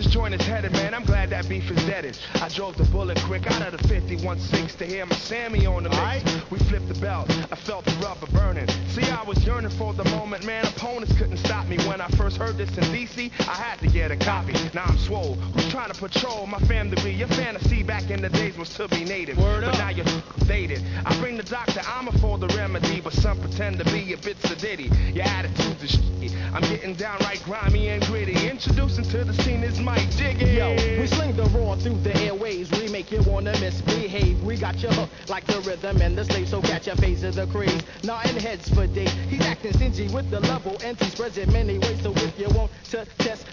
this joint is headed, man, I'm glad that beef is deaded. I drove the bullet quick out of the 51.6 to hear my Sammy on the mix. We flipped the belt, I felt the rubber burning. See, I was yearning for the moment, man, opponents couldn't stop me. When I first heard this in DC, I had to get a copy. Now I'm swole, who's trying to patrol my fam to be? Your fantasy back in the days was to be native. But now you're dated. I bring the doctor, I'm for the remedy, but some pretend to be a bit sedity. Your attitude's a shit. I'm getting downright grimy and gritty. Introducing to the scene is Mike Jiggy. Yo, we sling the raw through the airways. We make you wanna misbehave. We got you hooked like the rhythm and the slave, so catch a phase of the craze. Nodding heads for days. He's acting stingy with the level, and he spreads it many ways. So if you want to test